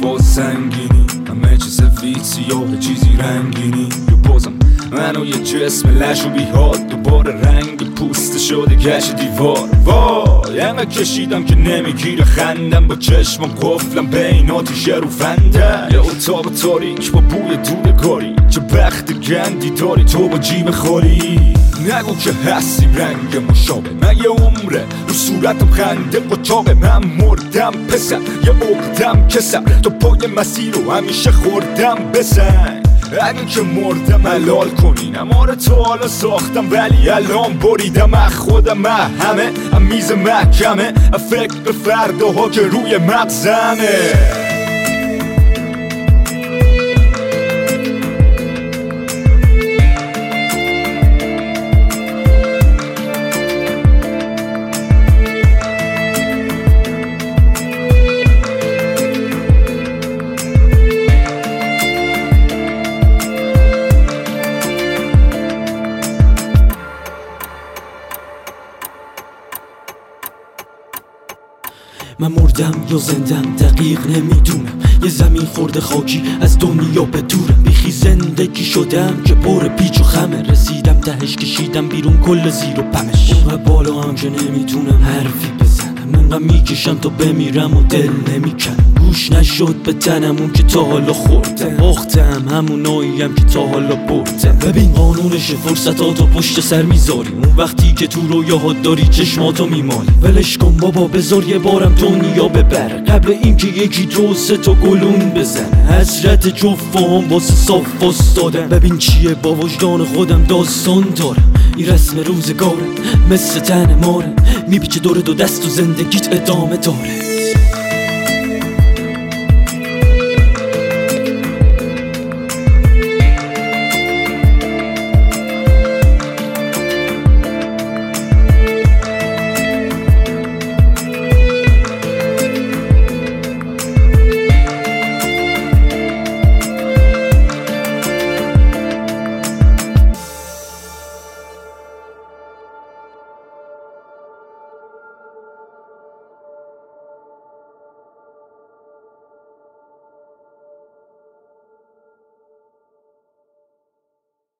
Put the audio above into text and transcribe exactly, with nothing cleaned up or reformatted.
با سنگینی، همه چی سفید سیاه چیزی رنگینی. یا بازم منو یه جسم لش و بیحال، دوباره رنگ پوست شده گش دیوار. وای همه کشیدم که نمیگیره خندم، با چشمم قفلم بین آتیش رو فنده. یه اتاق تاریک با بوی دودگاری، چه بخت گندی داری تو با جیب خالی. نگو که هستی رنگ مشابه، من یه عمره رو صورتم خنده قطاقه. من مردم پسر یه عقدم کسر، تو پای مسیر رو همیشه خوردم بسن. اگه که مردم حلال کنین، اما رو تو حالا ساختم ولی الان بریدم. از خودم من همه از میز محکمه، فکر به فرداها که روی مغزمه. من مردم یا زندم دقیق نمیدونم، یه زمین خورده خاکی از دنیا به دورم. بیخی زندگی شدم که پر پیچ و خمه، رسیدم تهش کشیدم بیرون کل زیر و پمش. اونقدر بالا هم که نمیتونم حرفی بزنم، اونقدر میکشم تا بمیرم و دل نمیکنم. گوش نشد به تنم اون که تا حالا خوردم، باختم هموناییم که تا حالا بردم. ببین قانونش فرصتاتو پشت سر میذاری، اون وقتی که تو رویاهات داری چشماتو میمالی. ولش کن بابا بذار یه بارم دنیا ببره، قبل اینکه یکی دو سه تا گلون بزنه. حسرت جفام واسه صاف وستادم، ببین چیه با وجدان خودم داستان دارم. این رسم روزگارم مثل تن ماره، میپیچه دور دو دست و زندگیت ادامه داره.